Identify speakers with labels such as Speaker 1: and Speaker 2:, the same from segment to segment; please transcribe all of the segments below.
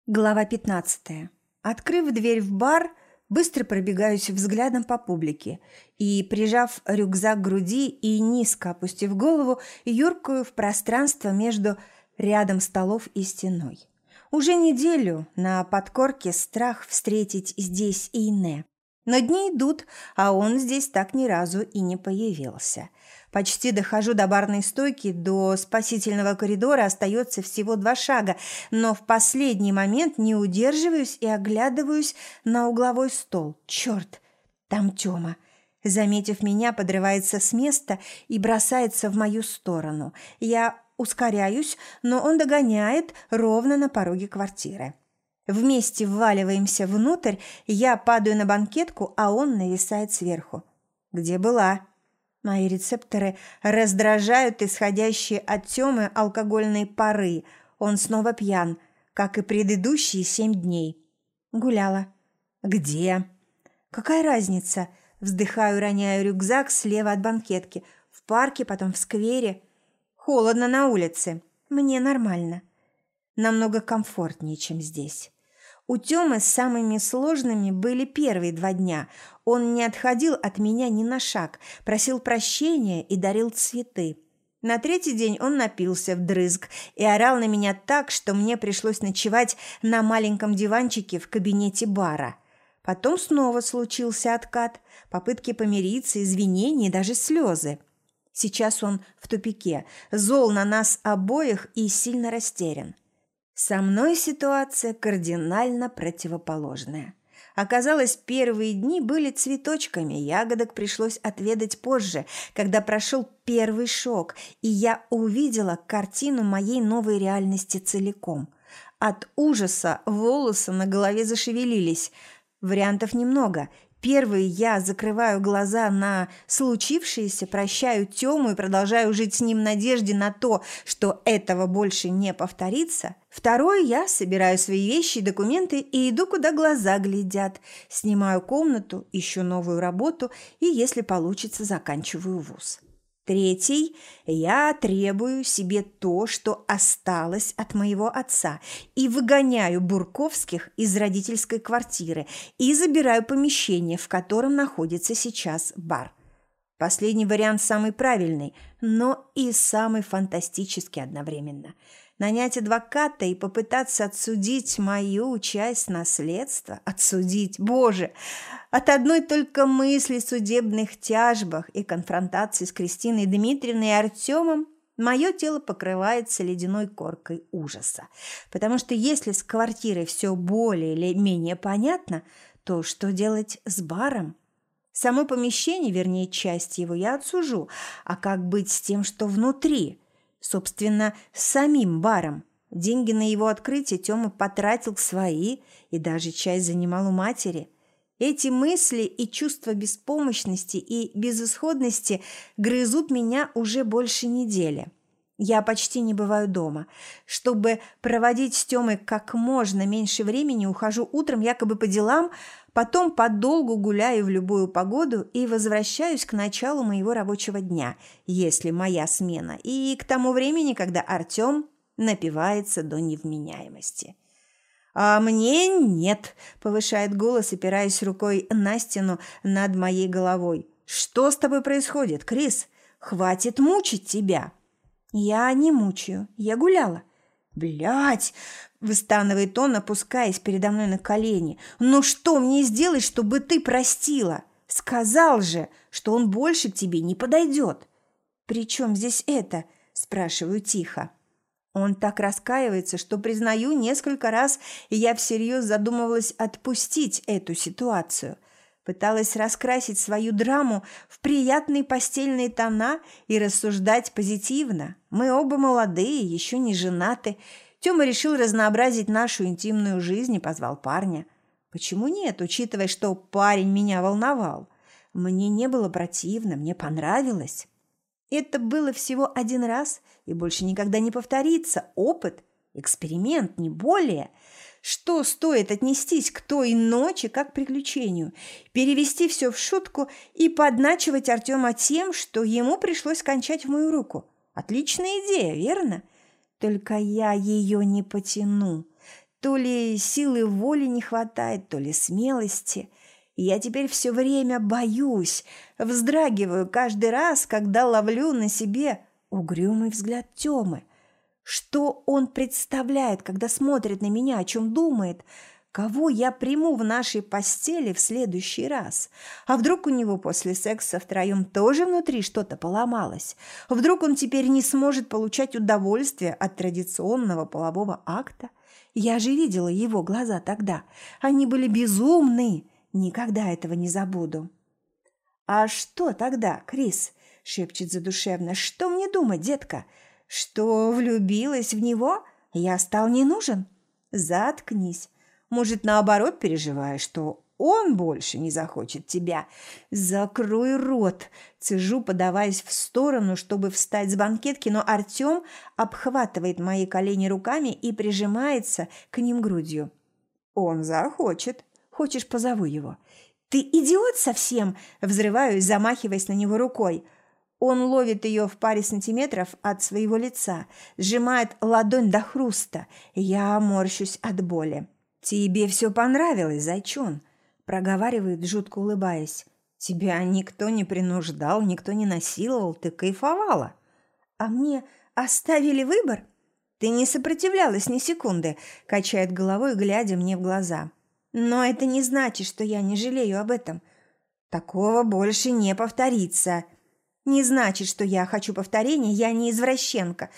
Speaker 1: Глава 15. Открыв дверь в бар, быстро пробегаюсь взглядом по публике и, прижав рюкзак к груди и низко опустив голову, юркаю в пространство между рядом столов и стеной. Уже неделю на подкорке страх встретить здесь Ине. Но дни идут, а он здесь так ни разу и не появился. Почти дохожу до барной стойки, до спасительного коридора остается всего 2 шага, но в последний момент не удерживаюсь и оглядываюсь на угловой стол. Черт, там Тёма. Заметив меня, подрывается с места и бросается в мою сторону. Я ускоряюсь, но он догоняет ровно на пороге квартиры. Вместе вваливаемся внутрь, я падаю на банкетку, а он нависает сверху. «Где была?» Мои рецепторы раздражают исходящие от Тёмы алкогольные пары. Он снова пьян, как и предыдущие 7 дней. «Гуляла». «Где?» «Какая разница?» Вздыхаю, роняю рюкзак слева от банкетки. «В парке, потом в сквере». «Холодно на улице». «Мне нормально». Намного комфортнее, чем здесь. У Тёмы с самыми сложными были первые 2 дня. Он не отходил от меня ни на шаг, просил прощения и дарил цветы. На 3-й день он напился вдрызг и орал на меня так, что мне пришлось ночевать на маленьком диванчике в кабинете бара. Потом снова случился откат, попытки помириться, извинения и даже слезы. Сейчас он в тупике, зол на нас обоих и сильно растерян. Со мной ситуация кардинально противоположная. Оказалось, первые дни были цветочками, ягодок пришлось отведать позже, когда прошел первый шок, и я увидела картину моей новой реальности целиком. От ужаса волосы на голове зашевелились. Вариантов немного. Первый, я закрываю глаза на случившееся, прощаю Тёму и продолжаю жить с ним в надежде на то, что этого больше не повторится. Второй, я собираю свои вещи и документы и иду, куда глаза глядят. Снимаю комнату, ищу новую работу и, если получится, заканчиваю вуз. Третий, я требую себе то, что осталось от моего отца, и выгоняю Бурковских из родительской квартиры и забираю помещение, в котором находится сейчас бар. Последний вариант самый правильный, но и самый фантастический одновременно. Нанять адвоката и попытаться отсудить мою часть наследства. Отсудить, боже! От одной только мысли о судебных тяжбах и конфронтации с Кристиной Дмитриевной и Артемом мое тело покрывается ледяной коркой ужаса. Потому что если с квартирой все более или менее понятно, то что делать с баром? Само помещение, вернее, часть его, я отсужу. А как быть с тем, что внутри? Собственно, с самим баром. Деньги на его открытие Тёма потратил свои и даже часть занимал у матери. Эти мысли и чувство беспомощности и безысходности грызут меня уже больше недели. Я почти не бываю дома. Чтобы проводить с Тёмой как можно меньше времени, ухожу утром якобы по делам, потом подолгу гуляю в любую погоду и возвращаюсь к началу моего рабочего дня, если моя смена, и к тому времени, когда Артём напивается до невменяемости. «А мне нет», – повышает голос, опираясь рукой на стену над моей головой. «Что с тобой происходит, Крис? Хватит мучить тебя». «Я не мучаю, я гуляла». «Блядь!» – выстанывает он, опускаясь передо мной на колени. «Ну что мне сделать, чтобы ты простила? Сказал же, что он больше к тебе не подойдет». «При чем здесь это?» – спрашиваю тихо. Он так раскаивается, что, признаю, несколько раз я всерьез задумывалась отпустить эту ситуацию. Пыталась раскрасить свою драму в приятные постельные тона и рассуждать позитивно. Мы оба молодые, еще не женаты. Тёма решил разнообразить нашу интимную жизнь и позвал парня. Почему нет, учитывая, что парень меня волновал? Мне не было противно, мне понравилось. Это было всего 1 раз и больше никогда не повторится. Опыт, эксперимент, не более. Что стоит отнестись к той ночи как к приключению, перевести все в шутку и подначивать Артема тем, что ему пришлось кончать в мою руку? Отличная идея, верно? Только я ее не потяну. То ли силы воли не хватает, то ли смелости. Я теперь все время боюсь, вздрагиваю каждый раз, когда ловлю на себе угрюмый взгляд Тёмы. Что он представляет, когда смотрит на меня, о чем думает? Кого я приму в нашей постели в следующий раз? А вдруг у него после секса втроем тоже внутри что-то поломалось? Вдруг он теперь не сможет получать удовольствие от традиционного полового акта? Я же видела его глаза тогда. Они были безумны. Никогда этого не забуду. «А что тогда, Крис?» – шепчет задушевно. «Что мне думать, детка? Что влюбилась в него? Я стал не нужен? Заткнись. Может, наоборот переживаешь, что он больше не захочет тебя? Закрой рот!» Цежу, подаваясь в сторону, чтобы встать с банкетки, но Артем обхватывает мои колени руками и прижимается к ним грудью. «Он захочет. Хочешь, позову его?» «Ты идиот совсем?» – взрываюсь, замахиваясь на него рукой. Он ловит ее в паре сантиметров от своего лица, сжимает ладонь до хруста. Я морщусь от боли. «Тебе все понравилось, зайчон?» – проговаривает, жутко улыбаясь. «Тебя никто не принуждал, никто не насиловал, ты кайфовала. А мне оставили выбор?» «Ты не сопротивлялась ни секунды», – качает головой, глядя мне в глаза. «Но это не значит, что я не жалею об этом. Такого больше не повторится. Не значит, что я хочу повторения, я не извращенка.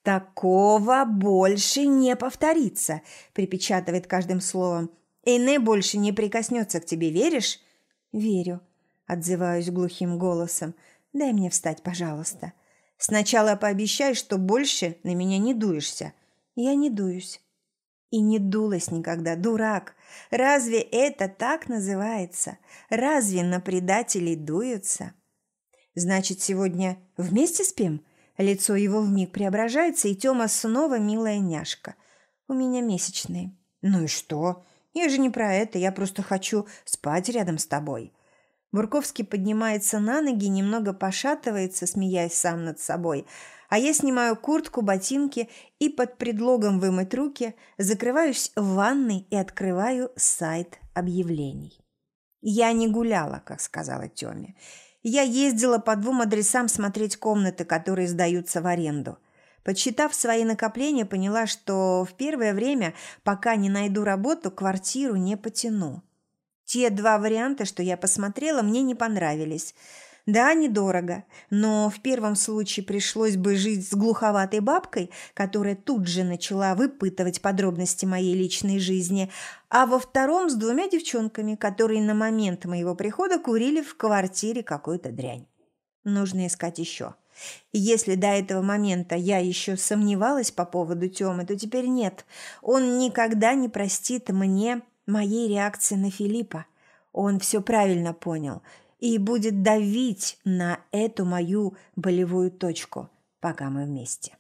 Speaker 1: Такого больше не повторится», – припечатывает каждым словом. «Эйне больше не прикоснется к тебе, веришь?» «Верю», – отзываюсь глухим голосом. «Дай мне встать, пожалуйста. Сначала пообещай, что больше на меня не дуешься». «Я не дуюсь». И не дулась никогда, дурак. Разве это так называется? Разве на предателей дуются? «Значит, сегодня вместе спим?» Лицо его вмиг преображается, и Тёма снова милая няшка. «У меня месячные». «Ну и что? Я же не про это, я просто хочу спать рядом с тобой». Бурковский поднимается на ноги, немного пошатывается, смеясь сам над собой, а я снимаю куртку, ботинки и под предлогом вымыть руки закрываюсь в ванной и открываю сайт объявлений. Я не гуляла, как сказала Тёме. Я ездила по 2 адресам смотреть комнаты, которые сдаются в аренду. Подсчитав свои накопления, поняла, что в первое время, пока не найду работу, квартиру не потяну. Те 2 варианта, что я посмотрела, мне не понравились. Да, недорого, но в первом случае пришлось бы жить с глуховатой бабкой, которая тут же начала выпытывать подробности моей личной жизни, а во втором с 2 девчонками, которые на момент моего прихода курили в квартире какую-то дрянь. Нужно искать еще. Если до этого момента я еще сомневалась по поводу Тёмы, то теперь нет. Он никогда не простит мне моей реакции на Филиппа. Он все правильно понял и будет давить на эту мою болевую точку, пока мы вместе.